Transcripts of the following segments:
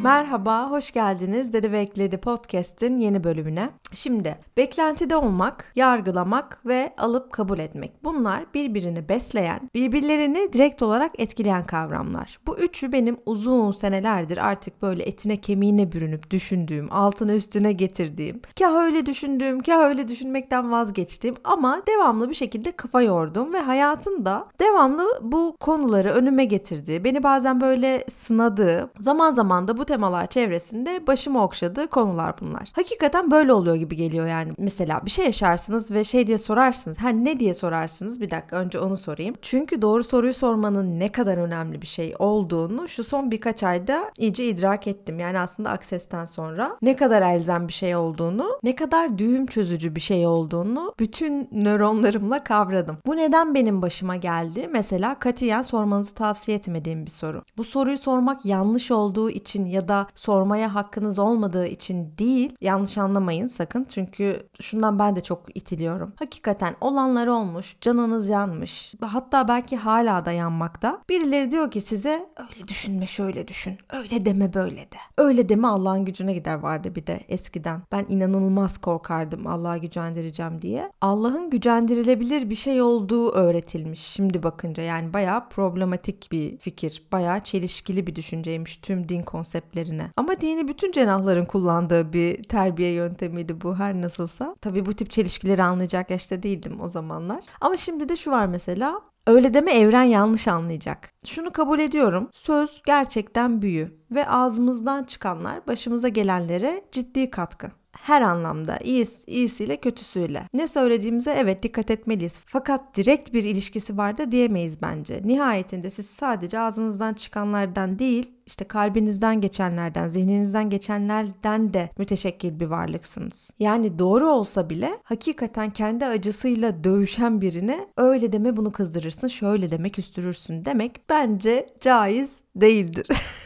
Merhaba, hoş geldiniz Dedi ve Ekledi Podcast'in yeni bölümüne. Şimdi, beklentide olmak, yargılamak ve alıp kabul etmek. Bunlar birbirini besleyen, birbirlerini direkt olarak etkileyen kavramlar. Bu üçü benim uzun senelerdir artık böyle etine kemiğine bürünüp düşündüğüm, altına üstüne getirdiğim, kah öyle düşündüğüm, kah öyle düşünmekten vazgeçtiğim ama devamlı bir şekilde kafa yordum ve hayatımda devamlı bu konuları önüme getirdiği, beni bazen böyle sınadığı, zaman zaman da bu temalar çevresinde başımı okşadığı konular bunlar. Hakikaten böyle oluyor gibi geliyor yani. Mesela bir şey yaşarsınız ve şey diye sorarsınız. Ne diye sorarsınız? Bir dakika önce onu sorayım. Çünkü doğru soruyu sormanın ne kadar önemli bir şey olduğunu şu son birkaç ayda iyice idrak ettim. Yani aslında Access'ten sonra ne kadar elzem bir şey olduğunu, ne kadar düğüm çözücü bir şey olduğunu bütün nöronlarımla kavradım. Bu neden benim başıma geldi? Mesela katiyen sormanızı tavsiye etmediğim bir soru. Bu soruyu sormak yanlış olduğu için ya da sormaya hakkınız olmadığı için değil, yanlış anlamayın sakın, çünkü şundan ben de çok itiliyorum. Hakikaten olanlar olmuş, canınız yanmış, hatta belki hala da yanmakta. Birileri diyor ki size öyle düşünme, şöyle düşün, öyle deme, böyle de. Öyle deme Allah'ın gücüne gider vardı bir de eskiden. Ben inanılmaz korkardım Allah'a gücendireceğim diye. Allah'ın gücendirilebilir bir şey olduğu öğretilmiş şimdi bakınca, yani bayağı problematik bir fikir, bayağı çelişkili bir düşünceymiş tüm din konseptlerine. Ama dini bütün cenahların kullandığı bir terbiye yöntemiydi bu, her nasılsa. Tabii bu tip çelişkileri anlayacak yaşta değildim o zamanlar. Ama şimdi de şu var mesela. Öyle deme, evren yanlış anlayacak. Şunu kabul ediyorum. Söz gerçekten büyü ve ağzımızdan çıkanlar başımıza gelenlere ciddi katkı. Her anlamda, iyisiyle kötüsüyle. Ne söylediğimize evet dikkat etmeliyiz. Fakat direkt bir ilişkisi var da diyemeyiz bence. Nihayetinde siz sadece ağzınızdan çıkanlardan değil, işte kalbinizden geçenlerden, zihninizden geçenlerden de müteşekkil bir varlıksınız. Yani doğru olsa bile hakikaten kendi acısıyla dövüşen birine öyle deme, bunu kızdırırsın, şöyle deme, küstürürsün demek bence caiz değildir.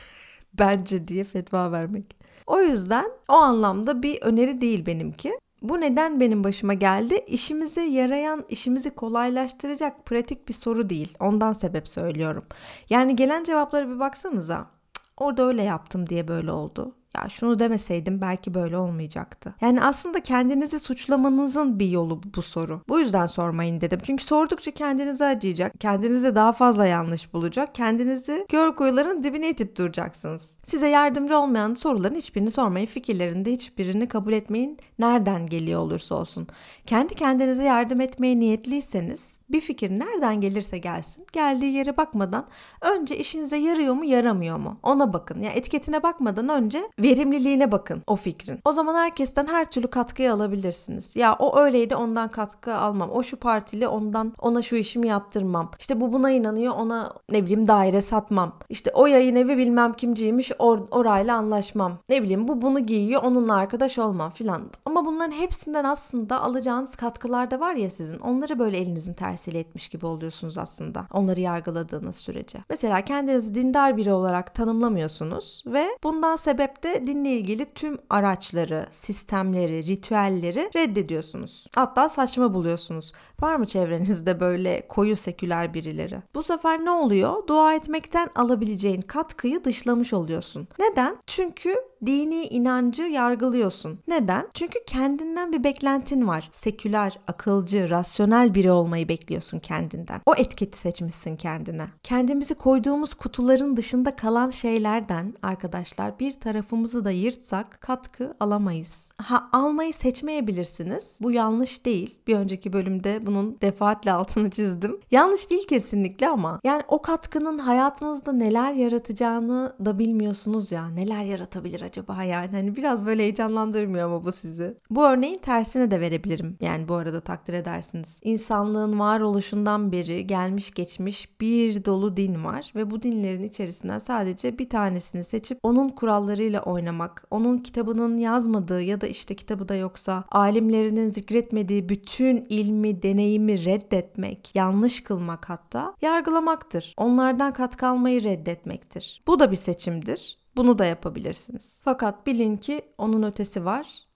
Bence diye fetva vermek. O yüzden o anlamda bir öneri değil benimki. Bu neden benim başıma geldi? İşimize yarayan, işimizi kolaylaştıracak pratik bir soru değil. Ondan sebep söylüyorum. Yani gelen cevaplara bir baksanıza. Orada öyle yaptım diye böyle oldu. Ya şunu demeseydim belki böyle olmayacaktı. Yani aslında kendinizi suçlamanızın bir yolu bu soru. Bu yüzden sormayın dedim. Çünkü sordukça kendinize acıyacak. Kendinize daha fazla yanlış bulacak. Kendinizi kör kuyuların dibine itip duracaksınız. Size yardımcı olmayan soruların hiçbirini sormayın. Fikirlerinde hiçbirini kabul etmeyin. Nereden geliyor olursa olsun. Kendi kendinize yardım etmeye niyetliyseniz bir fikir nereden gelirse gelsin, geldiği yere bakmadan önce işinize yarıyor mu yaramıyor mu ona bakın. Ya etiketine bakmadan önce verimliliğine bakın o fikrin. O zaman herkesten her türlü katkıyı alabilirsiniz. Ya o öyleydi, ondan katkı almam. O şu partili, ondan ona şu işimi yaptırmam. İşte bu buna inanıyor, ona ne bileyim daire satmam. İşte o yayın evi bilmem kimciymiş, orayla anlaşmam. Ne bileyim bu bunu giyiyor, onunla arkadaş olmam filan. Ama bunların hepsinden aslında alacağınız katkılar da var ya sizin. Onları böyle elinizin tersiyle etmiş gibi oluyorsunuz aslında. Onları yargıladığınız sürece. Mesela kendinizi dindar biri olarak tanımlamıyorsunuz ve bundan sebep de dinle ilgili tüm araçları, sistemleri, ritüelleri reddediyorsunuz. Hatta saçma buluyorsunuz. Var mı çevrenizde böyle koyu seküler birileri? Bu sefer ne oluyor? Dua etmekten alabileceğin katkıyı dışlamış oluyorsun. Neden? Çünkü dini inancı yargılıyorsun. Neden? Çünkü kendinden bir beklentin var. Seküler, akılcı, rasyonel biri olmayı bekliyorsun kendinden. O etiketi seçmişsin kendine. Kendimizi koyduğumuz kutuların dışında kalan şeylerden arkadaşlar bir tarafımızı da yırtsak katkı alamayız. Almayı seçmeyebilirsiniz. Bu yanlış değil. Bir önceki bölümde bunun defaatle altını çizdim. Yanlış değil kesinlikle ama yani o katkının hayatınızda neler yaratacağını da bilmiyorsunuz ya. Neler yaratabilir acaba yani? Hani biraz böyle heyecanlandırmıyor ama bu sizi. Bu örneğin tersine de verebilirim. Yani bu arada takdir edersiniz. İnsanlığın varoluşundan beri gelmiş geçmiş bir dolu din var ve bu dinlerin içerisinden sadece bir tanesini seçip onun kurallarıyla oynamak, onun kitabının yazmadığı ya da işte kitabı da yoksa alimlerinin zikretmediği bütün ilmi, deneyimi reddetmek, yanlış kılmak, hatta yargılamaktır. Onlardan katkı almayı reddetmektir. Bu da bir seçimdir. Bunu da yapabilirsiniz. Fakat bilin ki onun ötesi var.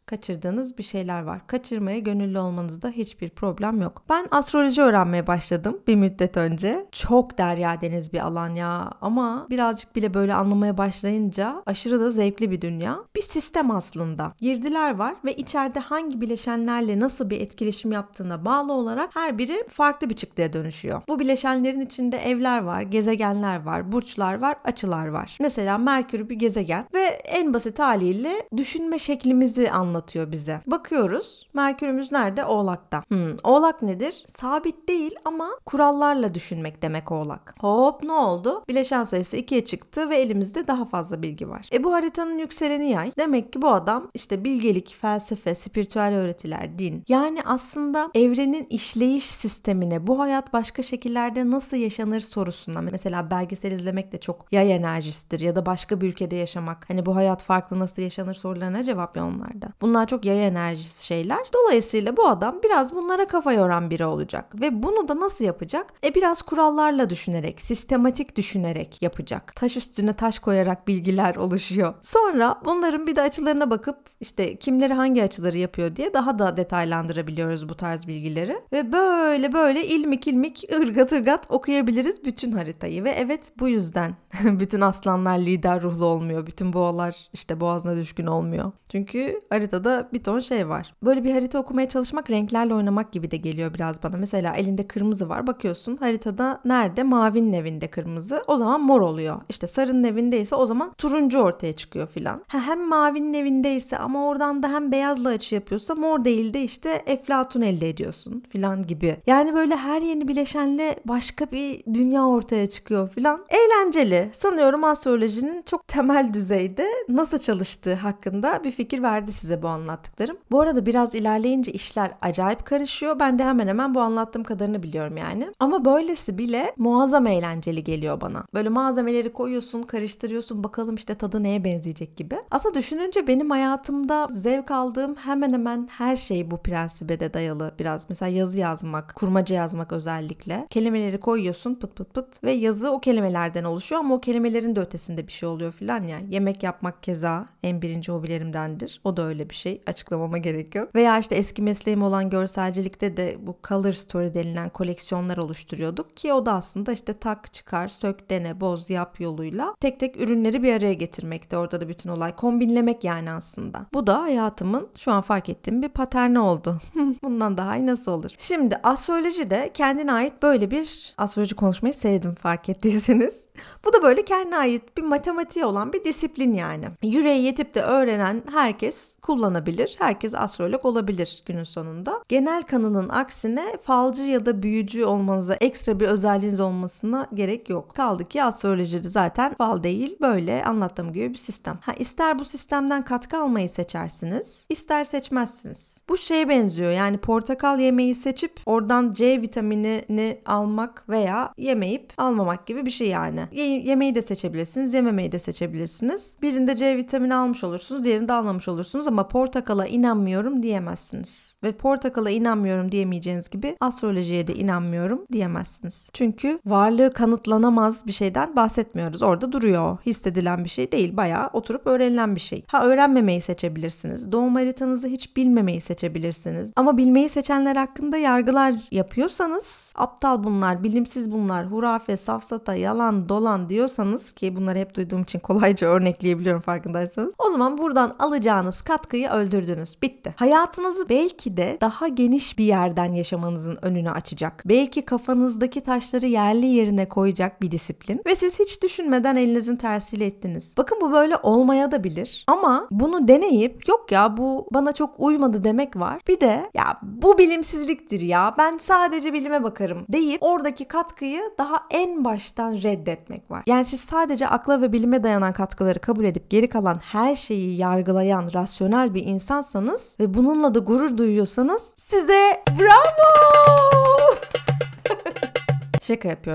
kaçırdığınız bir şeyler var. Kaçırmaya gönüllü olmanızda hiçbir problem yok. Ben astroloji öğrenmeye başladım bir müddet önce. Çok derya deniz bir alan ya, ama birazcık bile böyle anlamaya başlayınca aşırı da zevkli bir dünya. Bir sistem aslında. Girdiler var ve içeride hangi bileşenlerle nasıl bir etkileşim yaptığına bağlı olarak her biri farklı bir çıktıya dönüşüyor. Bu bileşenlerin içinde evler var, gezegenler var, burçlar var, açılar var. Mesela Merkür bir gezegen ve en basit haliyle düşünme şeklimizi anlatıyor bize. Bakıyoruz, Merkür'ümüz nerede? Oğlak'ta. Oğlak nedir? Sabit değil ama kurallarla düşünmek demek Oğlak. Hop, ne oldu? Bileşen sayısı 2'ye çıktı ve elimizde daha fazla bilgi var. Bu haritanın yükseleni Yay. Demek ki bu adam işte bilgelik, felsefe, spiritüel öğretiler, din. Yani aslında evrenin işleyiş sistemine, bu hayat başka şekillerde nasıl yaşanır sorusuna, mesela belgesel izlemek de çok Yay enerjisidir ya da başka bir ülkede yaşamak. Hani bu hayat farklı nasıl yaşanır sorularına cevap ya onlarda. Bunlar çok Yay enerjisi şeyler. Dolayısıyla bu adam biraz bunlara kafa yoran biri olacak ve bunu da nasıl yapacak? Biraz kurallarla düşünerek, sistematik düşünerek yapacak. Taş üstüne taş koyarak bilgiler oluşuyor. Sonra bunların bir de açılarına bakıp işte kimleri hangi açıları yapıyor diye daha da detaylandırabiliyoruz bu tarz bilgileri. Ve böyle ilmik ırgat ırgat okuyabiliriz bütün haritayı. Ve evet, bu yüzden bütün aslanlar lider ruhlu olmuyor. Bütün boğalar işte boğazına düşkün olmuyor. Çünkü haritada bir ton şey var. Böyle bir harita okumaya çalışmak renklerle oynamak gibi de geliyor biraz bana. Mesela elinde kırmızı var, bakıyorsun haritada nerede? Mavinin evinde kırmızı, o zaman mor oluyor. İşte sarının evindeyse o zaman turuncu ortaya çıkıyor filan. Hem mavinin evindeyse ama oradan da hem beyazla açı yapıyorsa mor değil de işte eflatun elde ediyorsun filan gibi. Yani böyle her yeni bileşenle başka bir dünya ortaya çıkıyor filan. Eğlenceli. Sanıyorum astrolojinin çok temel düzeyde nasıl çalıştığı hakkında bir fikir verdi size bu anlattıklarım. Bu arada biraz ilerleyince işler acayip karışıyor. Ben de hemen hemen bu anlattığım kadarını biliyorum yani. Ama böylesi bile muazzam eğlenceli geliyor bana. Böyle malzemeleri koyuyorsun, karıştırıyorsun, bakalım işte tadı neye benzeyecek gibi. Aslında düşününce benim hayatımda zevk aldığım hemen hemen her şey bu prensibe de dayalı biraz. Mesela yazı yazmak, kurmaca yazmak özellikle. Kelimeleri koyuyorsun pıt pıt pıt ve yazı o kelimelerden oluşuyor ama o kelimelerin de ötesinde bir şey oluyor filan ya. Yemek yapmak keza en birinci hobilerimdendir. O da öyle bir şey. Açıklamama gerek yok. Veya işte eski mesleğim olan görselcilikte de bu color story denilen koleksiyonlar oluşturuyorduk ki o da aslında işte tak, çıkar, sök, dene, boz, yap yoluyla tek tek ürünleri bir araya getirmekte. Orada da bütün olay kombinlemek yani aslında. Bu da hayatımın şu an fark ettiğim bir paterni oldu. Bundan daha iyi nasıl olur? Şimdi astroloji de kendine ait böyle bir, astroloji konuşmayı sevdim fark ettiyseniz. Bu da böyle kendine ait bir matematiği olan bir disiplin yani. Yüreği yetip de öğrenen herkes kullanabilir. Herkes astrolog olabilir günün sonunda. Genel kanının aksine falcı ya da büyücü olmanıza, ekstra bir özelliğiniz olmasına gerek yok. Kaldı ki astrolojide zaten fal değil, böyle anlattığım gibi bir sistem. İster bu sistemden katkı almayı seçersiniz, ister seçmezsiniz. Bu şeye benziyor, yani portakal yemeği seçip oradan C vitaminini almak veya yemeyip almamak gibi bir şey yani. Yemeği de seçebilirsiniz, yememeyi de seçebilirsiniz. Birinde C vitamini almış olursunuz, diğerinde almamış olursunuz ama portakala inanmıyorum diyemezsiniz. Ve portakala inanmıyorum diyemeyeceğiniz gibi astrolojiye de inanmıyorum diyemezsiniz. Çünkü varlığı kanıtlanamaz bir şeyden bahsetmiyoruz. Orada duruyor. Hissedilen bir şey değil. Bayağı oturup öğrenilen bir şey. Öğrenmemeyi seçebilirsiniz. Doğum haritanızı hiç bilmemeyi seçebilirsiniz. Ama bilmeyi seçenler hakkında yargılar yapıyorsanız, aptal bunlar, bilimsiz bunlar, hurafe, safsata, yalan, dolan diyorsanız, ki bunları hep duyduğum için kolayca örnekleyebiliyorum farkındaysanız, o zaman buradan alacağınız katkıyı öldürdünüz. Bitti. Hayatınızı belki de daha geniş bir yerden yaşamanızın önünü açacak. Belki kafanızdaki taşları yerli yerine koyacak bir disiplin ve siz hiç düşünmeden elinizin tersiyle ettiniz. Bakın, bu böyle olmaya da bilir ama bunu deneyip yok ya bu bana çok uymadı demek var. Bir de ya bu bilimsizliktir ya, ben sadece bilime bakarım deyip oradaki katkıyı daha en baştan reddetmek var. Yani siz sadece akla ve bilime dayanan katkıları kabul edip geri kalan her şeyi yargılayan rasyonel bir insansanız ve bununla da gurur duyuyorsanız size bravo! Şaka yapıyorum.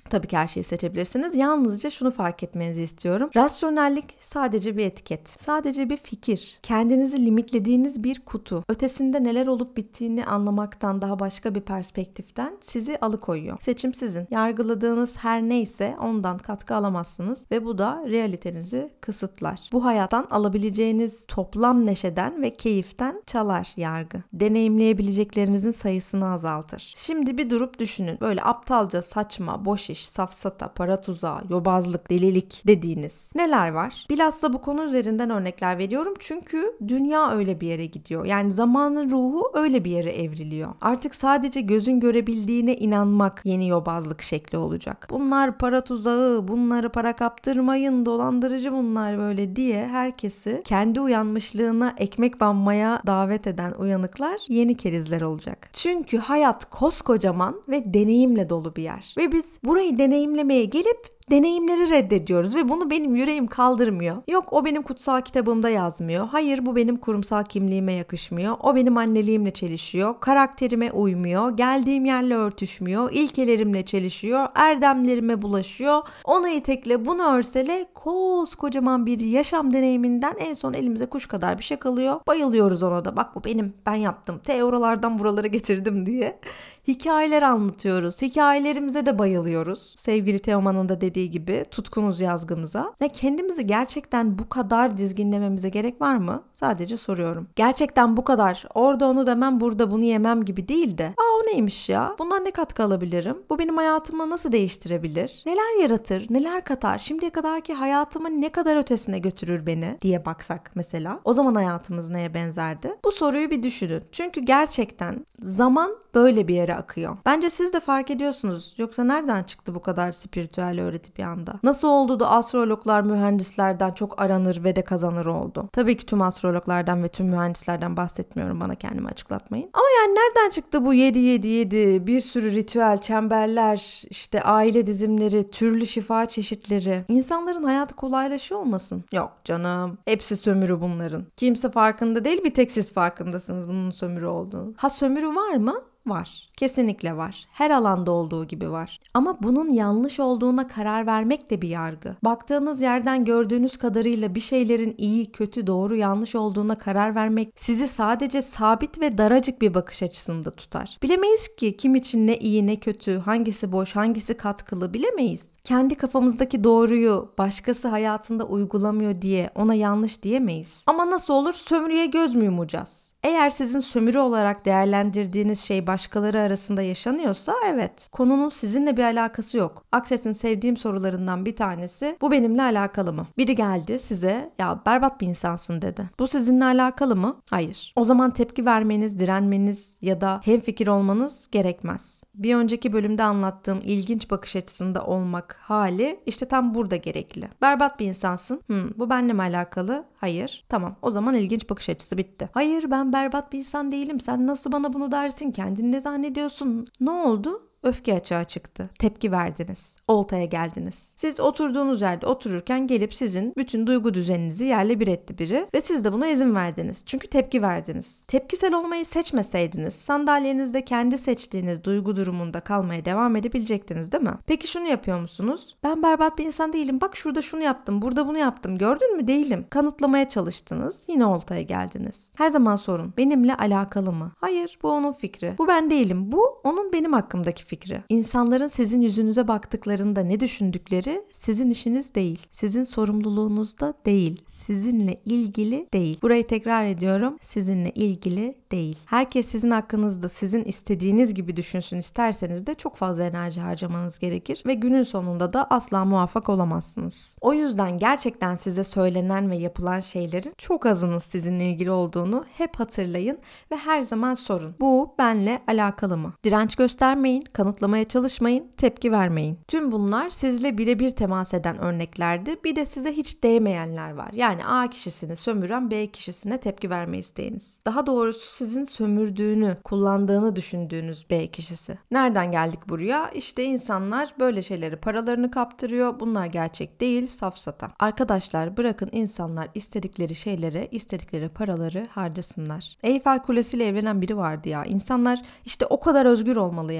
Tabii ki her şeyi seçebilirsiniz. Yalnızca şunu fark etmenizi istiyorum. Rasyonellik sadece bir etiket. Sadece bir fikir. Kendinizi limitlediğiniz bir kutu. Ötesinde neler olup bittiğini anlamaktan daha başka bir perspektiften sizi alıkoyuyor. Seçim sizin. Yargıladığınız her neyse ondan katkı alamazsınız ve bu da realitenizi kısıtlar. Bu hayattan alabileceğiniz toplam neşeden ve keyiften çalar yargı. Deneyimleyebileceklerinizin sayısını azaltır. Şimdi bir durup düşünün. Böyle aptalca, saçma, boş iş, safsata, para tuzağı, yobazlık, delilik dediğiniz neler var? Bilhassa bu konu üzerinden örnekler veriyorum çünkü dünya öyle bir yere gidiyor. Yani zamanın ruhu öyle bir yere evriliyor. Artık sadece gözün görebildiğine inanmak yeni yobazlık şekli olacak. Bunlar para tuzağı, bunları para kaptırmayın, dolandırıcı bunlar böyle diye herkesi kendi uyanmışlığına ekmek banmaya davet eden uyanıklar yeni kerizler olacak. Çünkü hayat koskocaman ve deneyimle dolu bir yer. Ve biz burayı deneyimlemeye gelip deneyimleri reddediyoruz ve bunu benim yüreğim kaldırmıyor. Yok o benim kutsal kitabımda yazmıyor. Hayır bu benim kurumsal kimliğime yakışmıyor. O benim anneliğimle çelişiyor. Karakterime uymuyor. Geldiğim yerle örtüşmüyor. İlkelerimle çelişiyor. Erdemlerime bulaşıyor. Onu itekle bunu örsele koskocaman bir yaşam deneyiminden en son elimize kuş kadar bir şey kalıyor. Bayılıyoruz ona da. Bak bu benim. Ben yaptım. Oralardan buraları getirdim diye. Hikayeler anlatıyoruz. Hikayelerimize de bayılıyoruz. Sevgili Teoman'ın da dediği gibi tutkunuz yazgımıza. Ve kendimizi gerçekten bu kadar dizginlememize gerek var mı? Sadece soruyorum. Gerçekten bu kadar orada onu demem burada bunu yemem gibi değil de o neymiş ya? Bundan ne katkı alabilirim? Bu benim hayatımı nasıl değiştirebilir? Neler yaratır? Neler katar? Şimdiye kadarki hayatımın ne kadar ötesine götürür beni diye baksak mesela. O zaman hayatımız neye benzerdi? Bu soruyu bir düşünün. Çünkü gerçekten zaman böyle bir yere akıyor. Bence siz de fark ediyorsunuz. Yoksa nereden çıktı bu kadar spiritüel öğreti bir anda? Nasıl oldu da astrologlar mühendislerden çok aranır ve de kazanır oldu? Tabii ki tüm astrologlardan ve tüm mühendislerden bahsetmiyorum. Bana kendimi açıklatmayın. Ama yani nereden çıktı bu 7-7-7 bir sürü ritüel, çemberler, işte aile dizimleri, türlü şifa çeşitleri? İnsanların hayatı kolaylaşıyor olmasın? Yok canım. Hepsi sömürü bunların. Kimse farkında değil, bir tek siz farkındasınız bunun sömürü olduğunu. Ha sömürü var mı? Var. Kesinlikle var. Her alanda olduğu gibi var. Ama bunun yanlış olduğuna karar vermek de bir yargı. Baktığınız yerden gördüğünüz kadarıyla bir şeylerin iyi, kötü, doğru, yanlış olduğuna karar vermek sizi sadece sabit ve daracık bir bakış açısında tutar. Bilemeyiz ki kim için ne iyi ne kötü, hangisi boş, hangisi katkılı bilemeyiz. Kendi kafamızdaki doğruyu başkası hayatında uygulamıyor diye ona yanlış diyemeyiz. Ama nasıl olur? Sömürüye göz mü yumacağız? Eğer sizin sömürü olarak değerlendirdiğiniz şey başkaları arasında yaşanıyorsa evet, konunun sizinle bir alakası yok. Access'in sevdiğim sorularından bir tanesi bu benimle alakalı mı? Biri geldi size ya berbat bir insansın dedi. Bu sizinle alakalı mı? Hayır. O zaman tepki vermeniz, direnmeniz ya da hemfikir olmanız gerekmez. Bir önceki bölümde anlattığım ilginç bakış açısında olmak hali işte tam burada gerekli. Berbat bir insansın. Bu benimle mi alakalı? Hayır. Tamam. O zaman ilginç bakış açısı bitti. Hayır ben berbat bir insan değilim. Sen nasıl bana bunu dersin? Kendini ne zannediyorsun? Ne oldu? Öfke açığa çıktı. Tepki verdiniz. Oltaya geldiniz. Siz oturduğunuz yerde otururken gelip sizin bütün duygu düzeninizi yerle bir etti biri ve siz de buna izin verdiniz. Çünkü tepki verdiniz. Tepkisel olmayı seçmeseydiniz sandalyenizde kendi seçtiğiniz duygu durumunda kalmaya devam edebilecektiniz değil mi? Peki şunu yapıyor musunuz? Ben berbat bir insan değilim. Bak şurada şunu yaptım, burada bunu yaptım. Gördün mü? Değilim. Kanıtlamaya çalıştınız. Yine oltaya geldiniz. Her zaman sorun. Benimle alakalı mı? Hayır, bu onun fikri. Bu ben değilim. Bu onun benim hakkımdaki fikri. İnsanların sizin yüzünüze baktıklarında ne düşündükleri sizin işiniz değil. Sizin sorumluluğunuzda değil. Sizinle ilgili değil. Burayı tekrar ediyorum. Sizinle ilgili değil. Herkes sizin hakkınızda sizin istediğiniz gibi düşünsün isterseniz de çok fazla enerji harcamanız gerekir ve günün sonunda da asla muvaffak olamazsınız. O yüzden gerçekten size söylenen ve yapılan şeylerin çok azının sizinle ilgili olduğunu hep hatırlayın ve her zaman sorun. Bu benle alakalı mı? Direnç göstermeyin, kanıtlamaya çalışmayın, tepki vermeyin. Tüm bunlar sizle birebir temas eden örneklerdi. Bir de size hiç değmeyenler var. Yani A kişisini sömüren B kişisine tepki verme isteğiniz. Daha doğrusu sizin sömürdüğünü, kullandığını düşündüğünüz B kişisi. Nereden geldik buraya? İşte insanlar böyle şeyleri paralarını kaptırıyor. Bunlar gerçek değil, safsata. Arkadaşlar bırakın insanlar istedikleri şeylere, istedikleri paraları harcasınlar. Eyfel Kulesi ile evlenen biri vardı ya. İnsanlar işte o kadar özgür olmalı yani.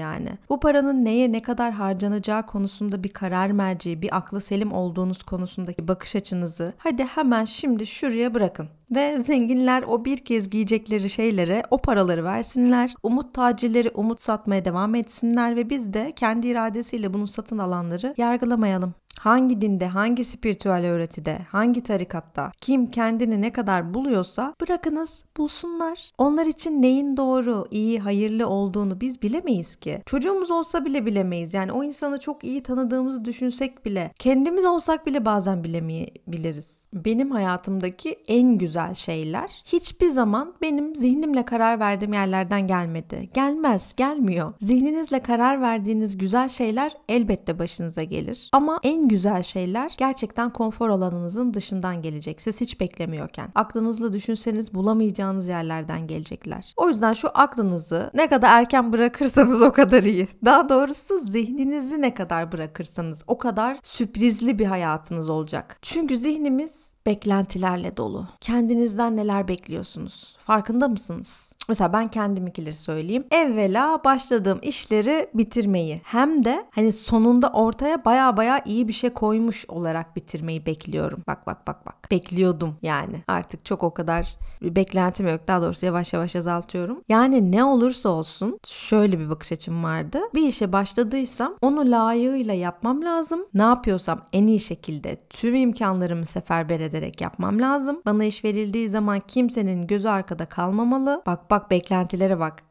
Bu paranın neye ne kadar harcanacağı konusunda bir karar merci, bir aklı selim olduğunuz konusundaki bakış açınızı hadi hemen şimdi şuraya bırakın. Ve zenginler o bir kez giyecekleri şeylere o paraları versinler. Umut tacirleri umut satmaya devam etsinler ve biz de kendi iradesiyle bunu satın alanları yargılamayalım. Hangi dinde, hangi spiritüel öğretide, hangi tarikatta kim kendini ne kadar buluyorsa bırakınız bulsunlar. Onlar için neyin doğru, iyi, hayırlı olduğunu biz bilemeyiz ki. Çocuğumuz olsa bile bilemeyiz. Yani o insanı çok iyi tanıdığımızı düşünsek bile, kendimiz olsak bile bazen bilemeyebiliriz. Benim hayatımdaki en güzel şeyler hiçbir zaman benim zihnimle karar verdiğim yerlerden gelmedi. Gelmez, gelmiyor. Zihninizle karar verdiğiniz güzel şeyler elbette başınıza gelir. Ama en güzel şeyler gerçekten konfor alanınızın dışından gelecek. Siz hiç beklemiyorken. Aklınızla düşünseniz bulamayacağınız yerlerden gelecekler. O yüzden şu aklınızı ne kadar erken bırakırsanız o kadar iyi. Daha doğrusu zihninizi ne kadar bırakırsanız o kadar sürprizli bir hayatınız olacak. Çünkü zihnimiz beklentilerle dolu. Kendinizden neler bekliyorsunuz? Farkında mısınız? Mesela ben kendimkileri söyleyeyim. Evvela başladığım işleri bitirmeyi hem de hani sonunda ortaya baya iyi bir şey koymuş olarak bitirmeyi bekliyorum. Bak. Bekliyordum yani. Artık çok o kadar bir beklentim yok. Daha doğrusu yavaş yavaş azaltıyorum. Yani ne olursa olsun şöyle bir bakış açım vardı. Bir işe başladıysam onu layığıyla yapmam lazım. Ne yapıyorsam en iyi şekilde tüm imkanlarımı seferber ederek yapmam lazım. Bana iş verildiği zaman kimsenin gözü arkada kalmamalı. Bak beklentilere bak.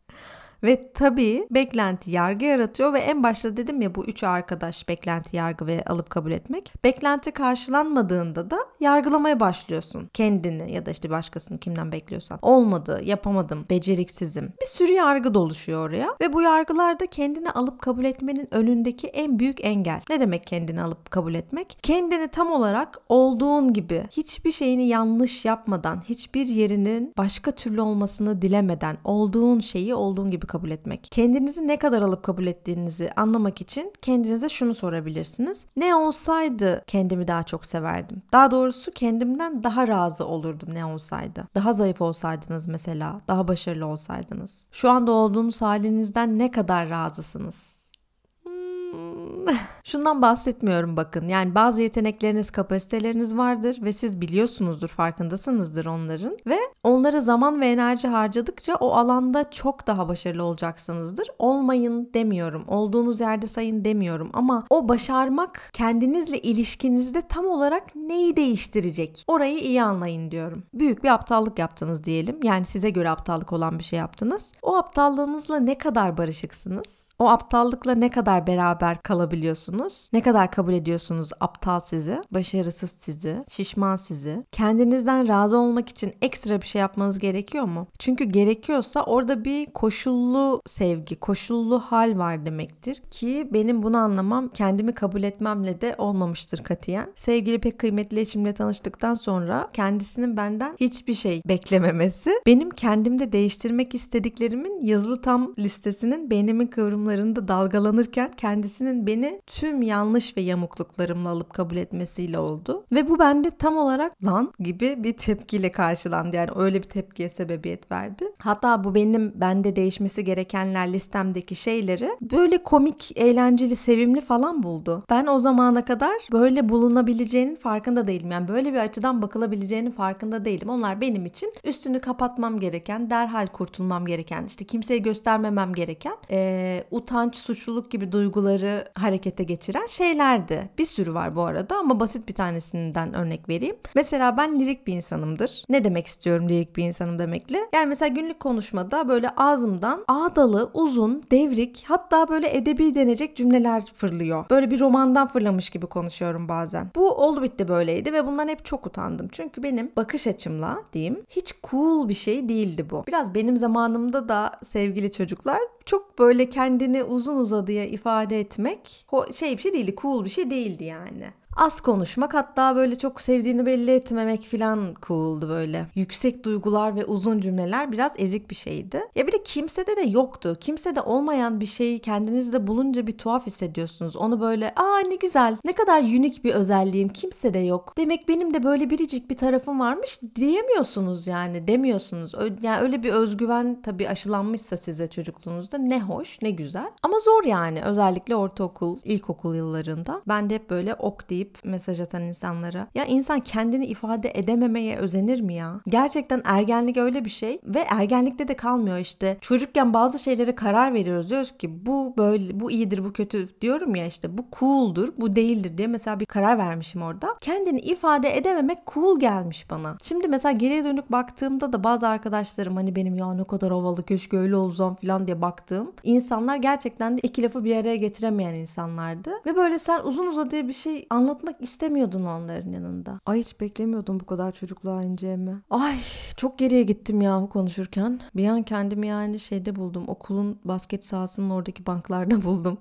Ve tabii beklenti yargı yaratıyor ve en başta dedim ya bu üç arkadaş beklenti, yargı ve alıp kabul etmek. Beklenti karşılanmadığında da yargılamaya başlıyorsun. Kendini ya da işte başkasını kimden bekliyorsan. Olmadı, yapamadım, beceriksizim. Bir sürü yargı doluşuyor oraya ve bu yargılar da kendini alıp kabul etmenin önündeki en büyük engel. Ne demek kendini alıp kabul etmek? Kendini tam olarak olduğun gibi hiçbir şeyini yanlış yapmadan, hiçbir yerinin başka türlü olmasını dilemeden olduğun şeyi olduğun gibi kabul etmek. Kendinizi ne kadar alıp kabul ettiğinizi anlamak için kendinize şunu sorabilirsiniz. Ne olsaydı kendimi daha çok severdim? Daha doğrusu kendimden daha razı olurdum ne olsaydı? Daha zayıf olsaydınız mesela, daha başarılı olsaydınız. Şu anda olduğunuz halinizden ne kadar razısınız? Şundan bahsetmiyorum bakın. Yani bazı yetenekleriniz, kapasiteleriniz vardır ve siz biliyorsunuzdur, farkındasınızdır onların ve onlara zaman ve enerji harcadıkça o alanda çok daha başarılı olacaksınızdır. Olmayın demiyorum. Olduğunuz yerde sayın demiyorum ama o başarmak kendinizle ilişkinizde tam olarak neyi değiştirecek? Orayı iyi anlayın diyorum. Büyük bir aptallık yaptınız diyelim. Yani size göre aptallık olan bir şey yaptınız. O aptallığınızla ne kadar barışıksınız? O aptallıkla ne kadar beraber kalabiliyorsunuz? Ne kadar kabul ediyorsunuz aptal sizi, başarısız sizi, şişman sizi? Kendinizden razı olmak için ekstra bir şey yapmanız gerekiyor mu? Çünkü gerekiyorsa orada bir koşullu sevgi, koşullu hal var demektir ki benim bunu anlamam kendimi kabul etmemle de olmamıştır katiyen. Sevgili pek kıymetli eşimle tanıştıktan sonra kendisinin benden hiçbir şey beklememesi benim kendimde değiştirmek istediklerimin yazılı tam listesinin beynimin kıvrımlarında dalgalanırken kendisinin beni tüm yanlış ve yamukluklarımla alıp kabul etmesiyle oldu. Ve bu bende tam olarak lan gibi bir tepkiyle karşılandı. Yani öyle bir tepkiye sebebiyet verdi. Hatta bu bende değişmesi gerekenler listemdeki şeyleri böyle komik, eğlenceli, sevimli falan buldu. Ben o zamana kadar böyle bulunabileceğinin farkında değilim. Yani böyle bir açıdan bakılabileceğinin farkında değilim. Onlar benim için üstünü kapatmam gereken, derhal kurtulmam gereken, işte kimseye göstermemem gereken, utanç, suçluluk gibi duyguları harekete geçiren şeylerdi. Bir sürü var bu arada ama basit bir tanesinden örnek vereyim. Mesela ben lirik bir insanımdır. Ne demek istiyorum lirik bir insanım demekle? Yani mesela günlük konuşmada böyle ağzımdan ağdalı, uzun, devrik, hatta böyle edebi denecek cümleler fırlıyor. Böyle bir romandan fırlamış gibi konuşuyorum bazen. Bu oldu bitti böyleydi ve bundan hep çok utandım. Çünkü benim bakış açımla diyeyim hiç cool bir şey değildi bu. Biraz benim zamanımda da sevgili çocuklar çok böyle kendini uzun uzadıya ifade etmek bir şey değildi, cool bir şey değildi yani. Az konuşmak, hatta böyle çok sevdiğini belli etmemek falan cool'du böyle. Yüksek duygular ve uzun cümleler biraz ezik bir şeydi. Ya bir de kimsede de yoktu. Kimsede olmayan bir şeyi kendinizde bulunca bir tuhaf hissediyorsunuz. Onu böyle ne güzel, ne kadar unik bir özelliğim, kimsede yok. Demek benim de böyle biricik bir tarafım varmış diyemiyorsunuz yani, demiyorsunuz. Yani öyle bir özgüven tabii aşılanmışsa size çocukluğunuzda ne hoş, ne güzel. Ama zor yani, özellikle ortaokul, ilkokul yıllarında. Ben de hep böyle ok deyip mesaj atan insanlara. Ya insan kendini ifade edememeye özenir mi ya? Gerçekten ergenlik öyle bir şey ve ergenlikte de kalmıyor işte. Çocukken bazı şeylere karar veriyoruz. Diyoruz ki bu böyle, bu iyidir, bu kötü diyorum ya, işte bu cool'dur, bu değildir diye mesela bir karar vermişim orada. Kendini ifade edememek cool gelmiş bana. Şimdi mesela geriye dönük baktığımda da bazı arkadaşlarım hani benim ya ne kadar havalı, keşke öyle olsam falan diye baktığım insanlar gerçekten de iki lafı bir araya getiremeyen insanlardı. Ve böyle sen uzun uzadıya bir şey anlatmak istemiyordun onların yanında. Ay hiç beklemiyordum bu kadar çocukluğa ineceğimi. Ay çok geriye gittim yahu konuşurken. Bir an kendimi yani şeyde buldum. Okulun basket sahasının oradaki banklarda buldum.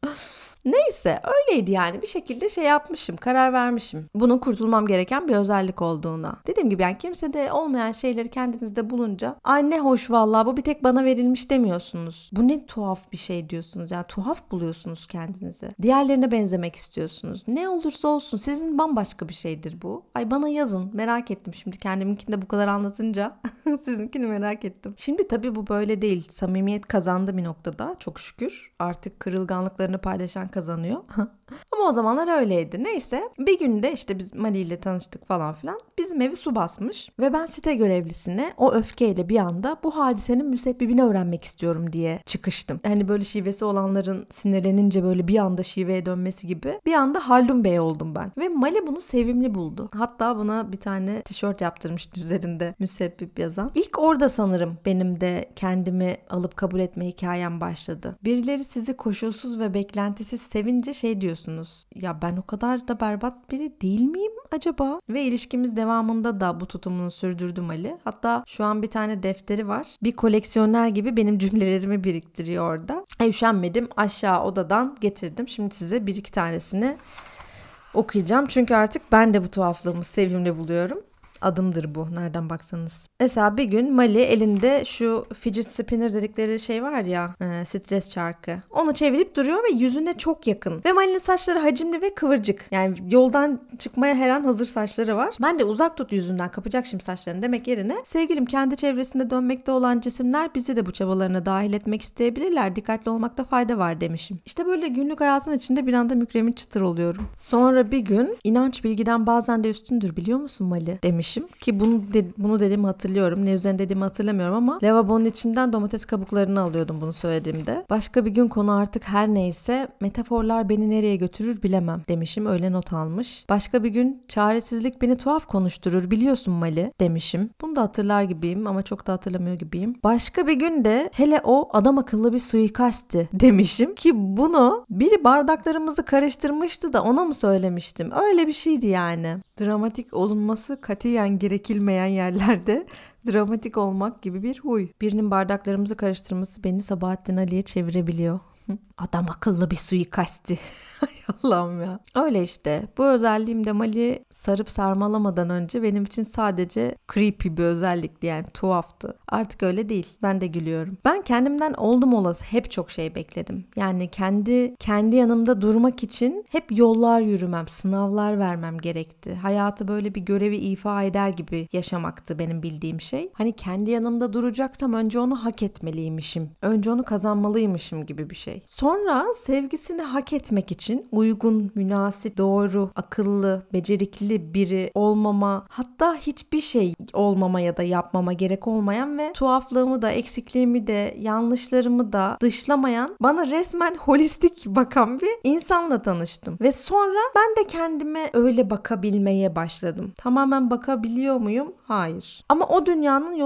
Neyse öyleydi yani, bir şekilde şey yapmışım, karar vermişim. Bunun kurtulmam gereken bir özellik olduğuna. Dediğim gibi yani kimsede olmayan şeyleri kendinizde bulunca ay ne hoş vallahi, bu bir tek bana verilmiş demiyorsunuz. Bu ne tuhaf bir şey diyorsunuz. Yani tuhaf buluyorsunuz kendinizi. Diğerlerine benzemek istiyorsunuz. Ne olursa olsun sizin bambaşka bir şeydir bu. Ay bana yazın, merak ettim şimdi kendiminkini de bu kadar anlatınca. Sizinkini merak ettim. Şimdi tabii bu böyle değil. Samimiyet kazandı bir noktada çok şükür. Artık kırılganlıklarını paylaşan kazanıyor. Ama o zamanlar öyleydi. Neyse bir günde işte biz Mali ile tanıştık falan filan. Bizim evi su basmış ve ben site görevlisine o öfkeyle bir anda bu hadisenin müsebbibini öğrenmek istiyorum diye çıkıştım. Hani böyle şivesi olanların sinirlenince böyle bir anda şiveye dönmesi gibi bir anda Haldun Bey oldum ben. Ve Mali bunu sevimli buldu. Hatta buna bir tane tişört yaptırmıştı üzerinde müsebbip yazan. İlk orada sanırım benim de kendimi alıp kabul etme hikayem başladı. Birileri sizi koşulsuz ve beklentisiz sevince şey diyorsunuz. Ya ben o kadar da berbat biri değil miyim acaba? Ve ilişkimiz devamında da bu tutumunu sürdürdüm Ali. Hatta şu an bir tane defteri var. Bir koleksiyoner gibi benim cümlelerimi biriktiriyor orada. Üşenmedim, aşağı odadan getirdim. Şimdi size bir iki tanesini okuyacağım. Çünkü artık ben de bu tuhaflığımı sevimli buluyorum. Adımdır bu nereden baksanız. Mesela bir gün Mali elinde şu fidget spinner dedikleri şey var ya, stres çarkı. Onu çevirip duruyor ve yüzüne çok yakın. Ve Mali'nin saçları hacimli ve kıvırcık. Yani yoldan çıkmaya her an hazır saçları var. Ben de uzak tut yüzünden, kapacak şimdi saçlarını demek yerine sevgilim kendi çevresinde dönmekte olan cisimler bizi de bu çabalarına dahil etmek isteyebilirler. Dikkatli olmakta fayda var demişim. İşte böyle günlük hayatın içinde bir anda mükremin çıtır oluyorum. Sonra bir gün inanç bilgiden bazen de üstündür biliyor musun Mali demiş. Ki bunu dediğimi hatırlıyorum. Ne üzerine dediğimi hatırlamıyorum ama lavabonun içinden domates kabuklarını alıyordum bunu söylediğimde. Başka bir gün konu artık her neyse, metaforlar beni nereye götürür bilemem demişim, öyle not almış. Başka bir gün çaresizlik beni tuhaf konuşturur biliyorsun Mali demişim. Bunu da hatırlar gibiyim ama çok da hatırlamıyor gibiyim. Başka bir gün de hele o adam akıllı bir suikastti demişim ki bunu biri bardaklarımızı karıştırmıştı da ona mı söylemiştim? Öyle bir şeydi yani. Dramatik olunması katiyen gerekilmeyen yerlerde dramatik olmak gibi bir huy. Birinin bardaklarımızı karıştırması beni Sabahattin Ali'ye çevirebiliyor. Adam akıllı bir suikasti. Allah'ım ya. Öyle işte. Bu özelliğimde Mali sarıp sarmalamadan önce benim için sadece creepy bir özellikti, yani tuhaftı. Artık öyle değil. Ben de gülüyorum. Ben kendimden oldum olası hep çok şey bekledim. Yani kendi yanımda durmak için hep yollar yürümem, sınavlar vermem gerekti. Hayatı böyle bir görevi ifa eder gibi yaşamaktı benim bildiğim şey. Hani kendi yanımda duracaksam önce onu hak etmeliymişim. Önce onu kazanmalıymışım gibi bir şey. Sonra sevgisini hak etmek için uygun, münasip, doğru, akıllı, becerikli biri olmama, hatta hiçbir şey olmama ya da yapmama gerek olmayan ve tuhaflığımı da, eksikliğimi de, yanlışlarımı da dışlamayan, bana resmen holistik bakan bir insanla tanıştım. Ve sonra ben de kendime öyle bakabilmeye başladım. Tamamen bakabiliyor muyum? Hayır. Ama o dünyanın yolu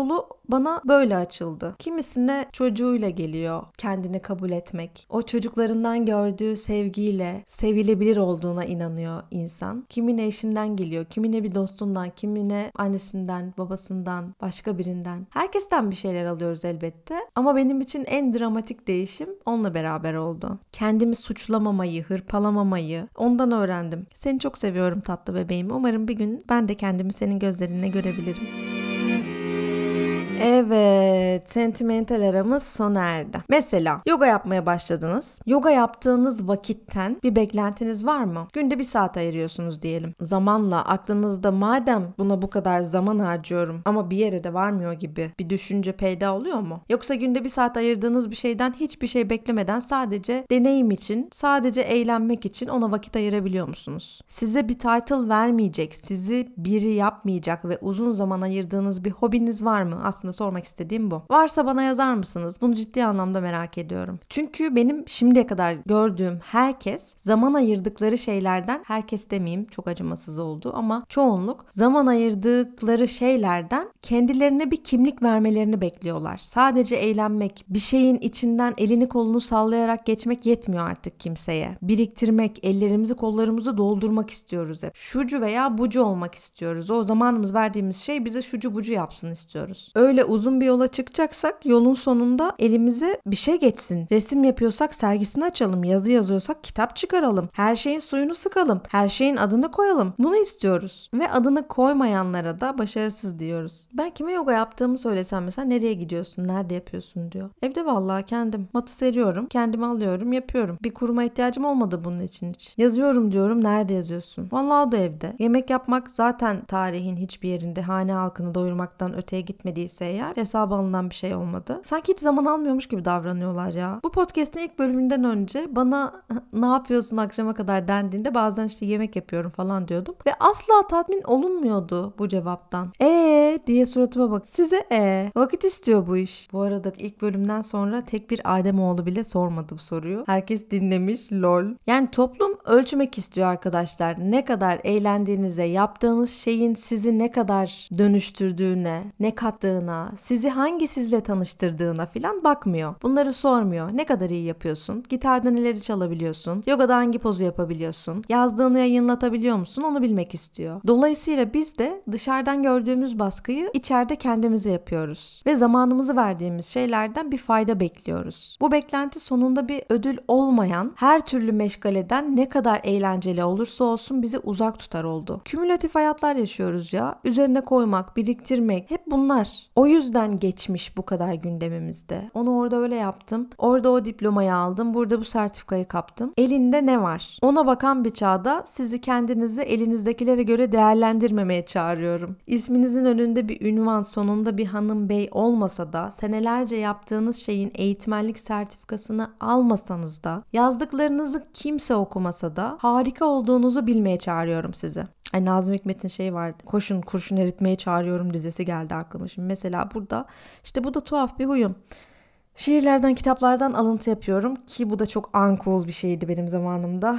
bana böyle açıldı. Kimisine çocuğuyla geliyor kendini kabul etmek. O çocuklarından gördüğü sevgiyle sevilebilir olduğuna inanıyor insan. Kimine eşinden geliyor, kimine bir dostundan, kimine annesinden, babasından, başka birinden. Herkesten bir şeyler alıyoruz elbette. Ama benim için en dramatik değişim onunla beraber oldu. Kendimi suçlamamayı, hırpalamamayı ondan öğrendim. Seni çok seviyorum tatlı bebeğim. Umarım bir gün ben de kendimi senin gözlerine görebilirim. Evet, sentimental aramız sona erdi. Mesela yoga yapmaya başladınız. Yoga yaptığınız vakitten bir beklentiniz var mı? Günde 1 saat ayırıyorsunuz diyelim. Zamanla aklınızda madem buna bu kadar zaman harcıyorum ama bir yere de varmıyor gibi bir düşünce peyda oluyor mu? Yoksa günde 1 saat ayırdığınız bir şeyden hiçbir şey beklemeden sadece deneyim için, sadece eğlenmek için ona vakit ayırabiliyor musunuz? Size bir title vermeyecek, sizi biri yapmayacak ve uzun zaman ayırdığınız bir hobiniz var mı? Aslında sormak istediğim bu. Varsa bana yazar mısınız? Bunu ciddi anlamda merak ediyorum. Çünkü benim şimdiye kadar gördüğüm herkes zaman ayırdıkları şeylerden, herkes demeyeyim çok acımasız oldu ama çoğunluk zaman ayırdıkları şeylerden kendilerine bir kimlik vermelerini bekliyorlar. Sadece eğlenmek, bir şeyin içinden elini kolunu sallayarak geçmek yetmiyor artık kimseye. Biriktirmek, ellerimizi kollarımızı doldurmak istiyoruz hep. Şucu veya bucu olmak istiyoruz. O zamanımız verdiğimiz şey bize şucu bucu yapsın istiyoruz. Öyle uzun bir yola çıkacaksak yolun sonunda elimize bir şey geçsin. Resim yapıyorsak sergisini açalım. Yazı yazıyorsak kitap çıkaralım. Her şeyin suyunu sıkalım. Her şeyin adını koyalım. Bunu istiyoruz. Ve adını koymayanlara da başarısız diyoruz. Ben kime yoga yaptığımı söylesem mesela nereye gidiyorsun? Nerede yapıyorsun diyor. Evde vallahi kendim. Matı seriyorum. Kendimi alıyorum. Yapıyorum. Bir kuruma ihtiyacım olmadı bunun için hiç. Yazıyorum diyorum. Nerede yazıyorsun? Vallahi o da evde. Yemek yapmak zaten tarihin hiçbir yerinde hane halkını doyurmaktan öteye gitmediyse eğer hesaba alınan bir şey olmadı. Sanki hiç zaman almıyormuş gibi davranıyorlar ya. Bu podcast'in ilk bölümünden önce bana ne yapıyorsun akşama kadar dendiğinde bazen işte yemek yapıyorum falan diyordum. Ve asla tatmin olunmuyordu bu cevaptan. Diye suratıma bak. Size vakit istiyor bu iş. Bu arada ilk bölümden sonra tek bir Ademoğlu bile sormadı bu soruyu. Herkes dinlemiş lol. Yani toplum ölçmek istiyor arkadaşlar. Ne kadar eğlendiğinize, yaptığınız şeyin sizi ne kadar dönüştürdüğüne, ne kattığına, sizi hangi sizle tanıştırdığına filan bakmıyor. Bunları sormuyor. Ne kadar iyi yapıyorsun? Gitarda neleri çalabiliyorsun? Yogada hangi pozu yapabiliyorsun? Yazdığını yayınlatabiliyor musun? Onu bilmek istiyor. Dolayısıyla biz de dışarıdan gördüğümüz baskıyı içeride kendimize yapıyoruz. Ve zamanımızı verdiğimiz şeylerden bir fayda bekliyoruz. Bu beklenti sonunda bir ödül olmayan, her türlü meşgaleden ne kadar eğlenceli olursa olsun bizi uzak tutar oldu. Kümülatif hayatlar yaşıyoruz ya. Üzerine koymak, biriktirmek hep bunlar. O yüzden geçmiş bu kadar gündemimizde. Onu orada öyle yaptım. Orada o diplomayı aldım. Burada bu sertifikayı kaptım. Elinde ne var? Ona bakan bir çağda sizi kendinizi elinizdekilere göre değerlendirmemeye çağırıyorum. İsminizin önünde bir ünvan, sonunda bir hanım bey olmasa da, senelerce yaptığınız şeyin eğitmenlik sertifikasını almasanız da, yazdıklarınızı kimse okumasa da harika olduğunuzu bilmeye çağırıyorum sizi. Ay, Nazım Hikmet'in şeyi vardı. Koşun kurşun eritmeye çağırıyorum dizesi geldi aklıma. Şimdi mesela burada işte bu da tuhaf bir huyum. Şiirlerden, kitaplardan alıntı yapıyorum ki bu da çok uncool bir şeydi benim zamanımda.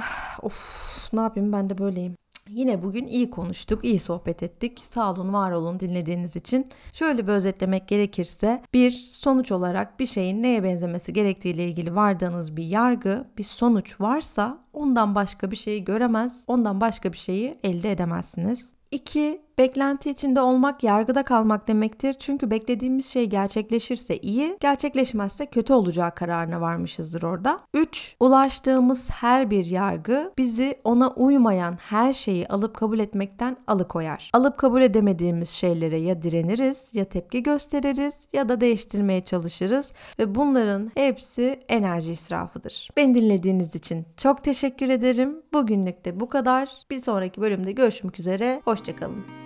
Of, ne yapayım, ben de böyleyim. Yine bugün iyi konuştuk, iyi sohbet ettik. Sağ olun, var olun dinlediğiniz için. Şöyle bir özetlemek gerekirse, sonuç olarak bir şeyin neye benzemesi gerektiğiyle ilgili vardığınız bir yargı, bir sonuç varsa ondan başka bir şeyi göremez, ondan başka bir şeyi elde edemezsiniz. 2. Beklenti içinde olmak yargıda kalmak demektir. Çünkü beklediğimiz şey gerçekleşirse iyi, gerçekleşmezse kötü olacağı kararına varmışızdır orada. 3. Ulaştığımız her bir yargı bizi ona uymayan her şeyi alıp kabul etmekten alıkoyar. Alıp kabul edemediğimiz şeylere ya direniriz, ya tepki gösteririz, ya da değiştirmeye çalışırız ve bunların hepsi enerji israfıdır. Beni dinlediğiniz için çok teşekkür ederim. Bugünlük de bu kadar. Bir sonraki bölümde görüşmek üzere. Hoşça kalın.